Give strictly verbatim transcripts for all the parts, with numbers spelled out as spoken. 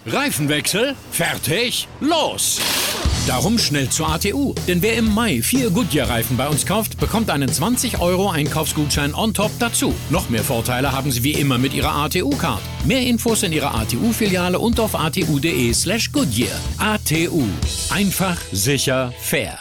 Reifenwechsel? Fertig? Los! Darum schnell zur A T U. Denn wer im Mai vier Goodyear-Reifen bei uns kauft, bekommt einen zwanzig Euro Einkaufsgutschein on top dazu. Noch mehr Vorteile haben Sie wie immer mit Ihrer A T U-Card. Mehr Infos in Ihrer A T U-Filiale und auf atu.de slash Goodyear. A T U. Einfach, sicher, fair.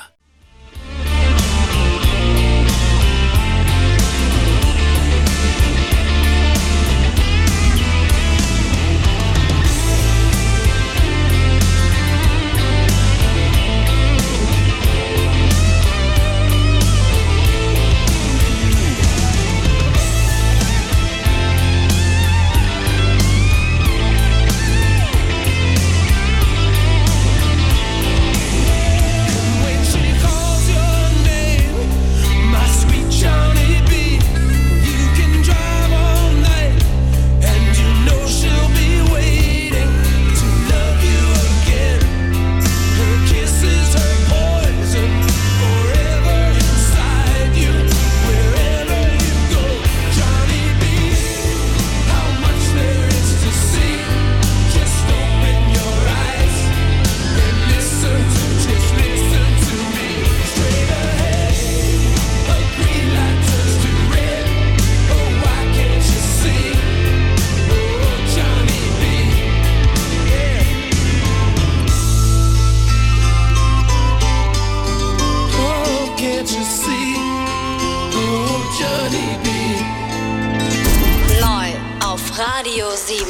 Radio sieben.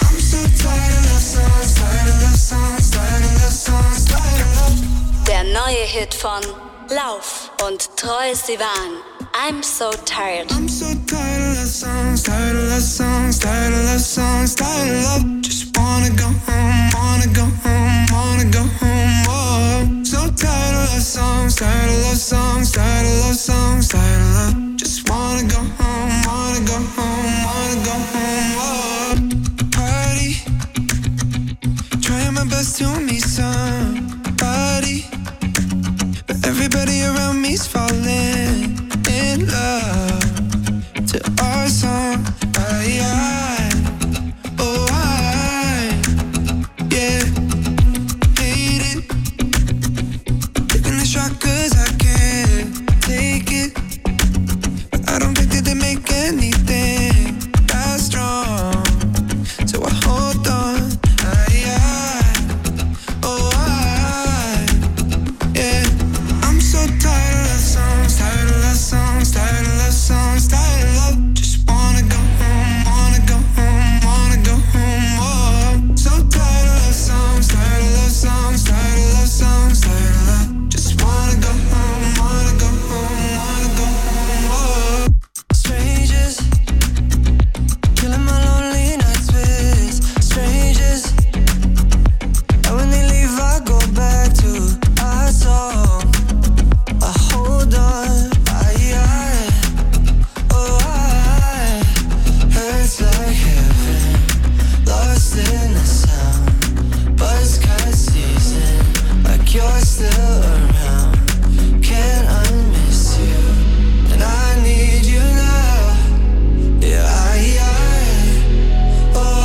Der neue Hit von Lauf und Troye Sivan. I'm so tired. I'm so tired of love songs, tired of love songs, tired of love songs, tired of love. Just wanna go home, wanna go home, wanna go home. Oh, so tired of love songs, tired of love songs, tired of love songs, tired of love. Just wanna go home, wanna go home, wanna go home. Oh, party, trying my best to meet somebody, but everybody around me's falling in love to our song. I, I, oh I, yeah, hate it, taking the shot 'cause I can't take it, but I don't think that they make anything that strong, so I hold on. I, I, oh I, yeah, I'm so tired of songs, tired of love songs, tired of love songs, tired of love. Just wanna go home, wanna go home, wanna go home. Oh, so tired of love songs, tired of love songs, tired of love songs, tired of love. Just wanna go home, wanna go home, wanna go home. Oh, strangers, killing my lonely nights with strangers, and when they leave I go back to our song. I hold on, I, I, oh I, hurts like heaven, lost in the sound, buzzcut season, like you're still around, can't unmiss you, and I need you now, yeah I, I, oh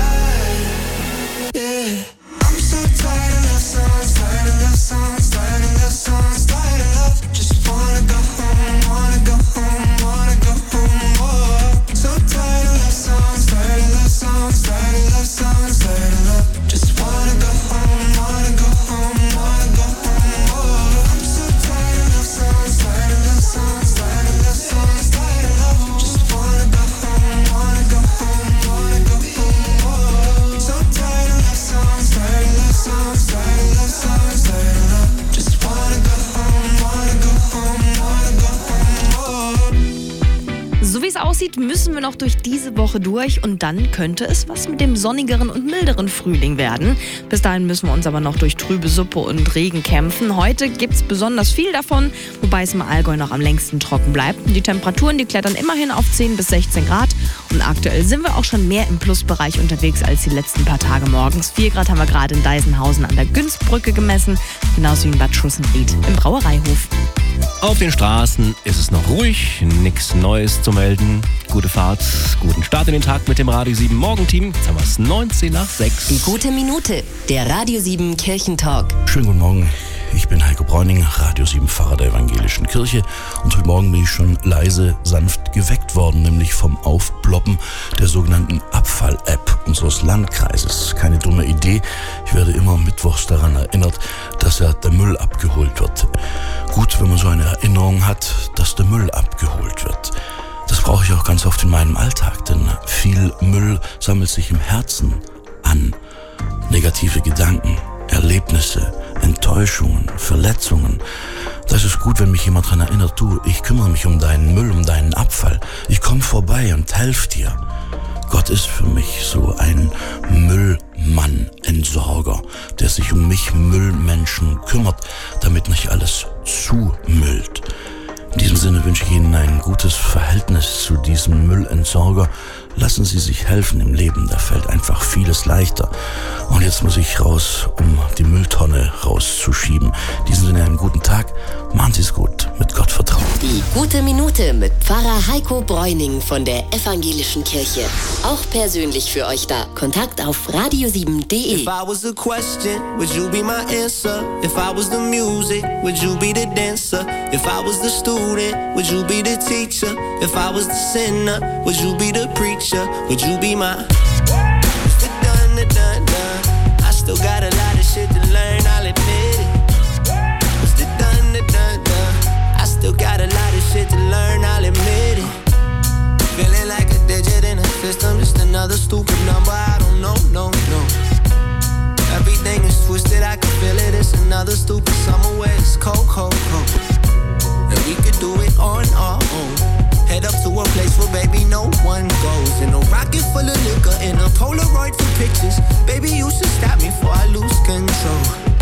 I, yeah. I'm so tired of love songs, tired of love songs, tired of love songs, tired of love. Just wanna go home, wanna go home, wanna go home. Oh, so tired of love songs, tired of love songs, tired of love songs, tired of love. Just wanna go home, wanna go home, wanna go home. Oh, I'm so tired of love songs, tired of love songs, tired of love songs, tired of love. Just wanna go home, wanna go home, wanna go home. Oh, so tired of love songs, tired of love songs, tired of love songs, tired of love. Just wanna go home, wanna go home, wanna go home. Oh. So wie es aussieht, müssen wir noch durch diese Woche durch und dann könnte es was mit dem sonnigeren und milderen Frühling werden. Bis dahin müssen wir uns aber noch durch trübe Suppe und Regen kämpfen. Heute gibt es besonders viel davon, wobei es im Allgäu noch am längsten trocken bleibt. Die Temperaturen, die klettern immerhin auf zehn bis sechzehn Grad und aktuell sind wir auch schon mehr im Plusbereich unterwegs als die letzten paar Tage morgens. vier Grad haben wir gerade in Deisenhausen an der Günzbrücke gemessen, genauso wie in Bad Schussenried im Brauereihof. Auf den Straßen ist es noch ruhig, nichts Neues zu melden. Gute Fahrt, guten Start in den Tag mit dem Radio sieben Morgenteam. Jetzt haben wir es neunzehn nach sechs. Die gute Minute, der Radio sieben Kirchentalk. Schönen guten Morgen. Ich bin Heiko Bräuning, Radio sieben Pfarrer der Evangelischen Kirche, und heute Morgen bin ich schon leise, sanft geweckt worden, nämlich vom Aufploppen der sogenannten Abfall-App unseres Landkreises. Keine dumme Idee, ich werde immer mittwochs daran erinnert, dass ja der Müll abgeholt wird. Gut, wenn man so eine Erinnerung hat, dass der Müll abgeholt wird. Das brauche ich auch ganz oft in meinem Alltag, denn viel Müll sammelt sich im Herzen an. Negative Gedanken, Erlebnisse, Enttäuschungen, Verletzungen. Das ist gut, wenn mich jemand daran erinnert, du, ich kümmere mich um deinen Müll, um deinen Abfall. Ich komme vorbei und helfe dir. Gott ist für mich so ein Müllmann, Entsorger, der sich um mich Müllmenschen kümmert, damit nicht alles zumüllt. In diesem Sinne wünsche ich Ihnen ein gutes Verhältnis zu diesem Müllentsorger. Lassen Sie sich helfen im Leben, da fällt einfach vieles leichter. Und jetzt muss ich raus, um die Mülltonne rauszuschieben. In diesem Sinne einen guten Tag, machen Sie es gut, mit Gott vertrauen. Die gute Minute mit Pfarrer Heiko Bräuning von der Evangelischen Kirche. Auch persönlich für euch da. Kontakt auf radio sieben punkt de. If I was a question, would you be my answer? If I was the music, would you be the dancer? If I was the student, would you be the teacher? If I was the sinner, would you be the preacher? Would you be my It's the done, the done, done. I still got a lot of shit to learn, I'll admit it. It's the done, the done, done. I still got a lot of shit to learn, I'll admit it. Feeling like a digit in a system, just another stupid number, I don't know, no, no. Everything is twisted, I can feel it, it's another stupid summer where it's cold, cold, cold. And we could do it on our own. Head up to a place where baby no one goes. In a rocket full of liquor, in a Polaroid for pictures. Baby you should stop me before I lose control.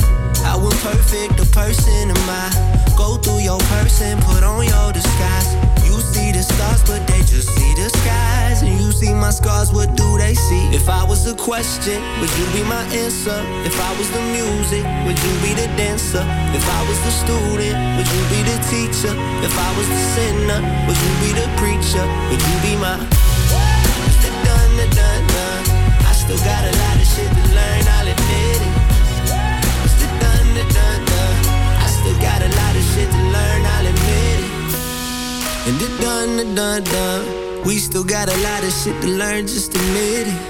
I will perfect the person am I. Go through your person, put on your disguise. You see the stars but they just see the skies. And you see my scars, what do they see? If I was a question, would you be my answer? If I was the music, would you be the dancer? If I was the student, would you be the teacher? If I was the sinner, would you be the preacher? Would you be my It's the done, the done, done. I still got a lot of shit to learn, I'll admit it. It's the done, the done, done. I still got a lot of shit to learn, I'll admit it. And the done, the done, done. We still got a lot of shit to learn, just admit it.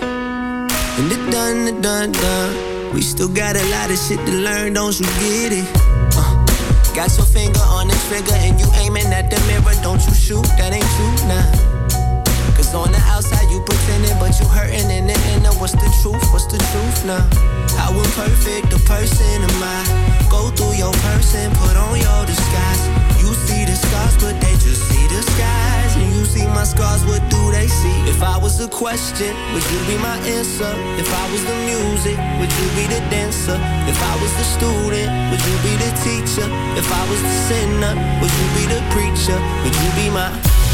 And the done, the done, done. We still got a lot of shit to learn, don't you get it? Uh, got your finger on the trigger and you aiming at the mirror, don't you shoot, that ain't true, nah. Cause on the outside you pretending, but you hurting in the inner. What's the truth, what's the truth now? How imperfect the person am I? Go through your person, put on your disguise. You see the scars, but they just see the skies. And you see my scars, what do they see? If I was a question, would you be my answer? If I was the music, would you be the dancer? If I was the student, would you be the teacher? If I was the sinner, would you be the preacher? Would you be my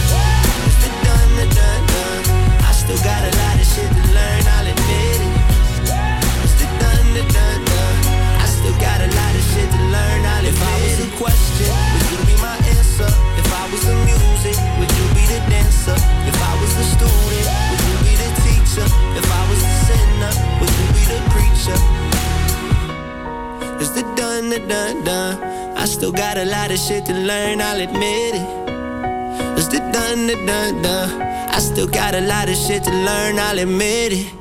It's the done, the done, done. I still got a lot of shit to learn, I'll admit it. It's the done, the done, done. I still got a lot of shit to learn, I'll admit it. If I was a question, would you be my answer? If I was the music, would you be the dancer? If I was the student, would you be the teacher? If I was the sinner, would you be the preacher? It's the done, the done, done. I still got a lot of shit to learn, I'll admit it. It's the done, the done, done. I still got a lot of shit to learn, I'll admit it.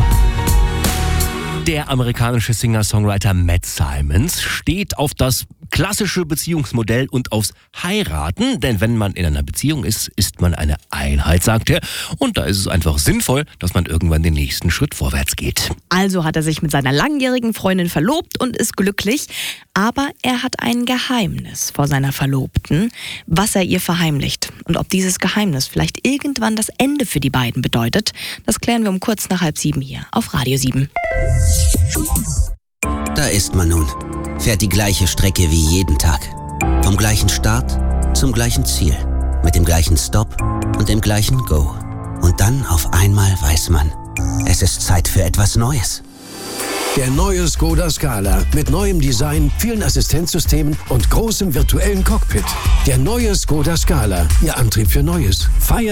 Der amerikanische Singer-Songwriter Matt Simons steht auf das klassische Beziehungsmodell und aufs Heiraten. Denn wenn man in einer Beziehung ist, ist man eine Einheit, sagt er. Und da ist es einfach sinnvoll, dass man irgendwann den nächsten Schritt vorwärts geht. Also hat er sich mit seiner langjährigen Freundin verlobt und ist glücklich. Aber er hat ein Geheimnis vor seiner Verlobten, was er ihr verheimlicht. Und ob dieses Geheimnis vielleicht irgendwann das Ende für die beiden bedeutet, das klären wir um kurz nach halb sieben hier auf Radio sieben. Da ist man nun, fährt die gleiche Strecke wie jeden Tag. Vom gleichen Start zum gleichen Ziel, mit dem gleichen Stop und dem gleichen Go. Und dann auf einmal weiß man, es ist Zeit für etwas Neues. Der neue Skoda Scala mit neuem Design, vielen Assistenzsystemen und großem virtuellen Cockpit. Der neue Skoda Scala, Ihr Antrieb für Neues. Feiern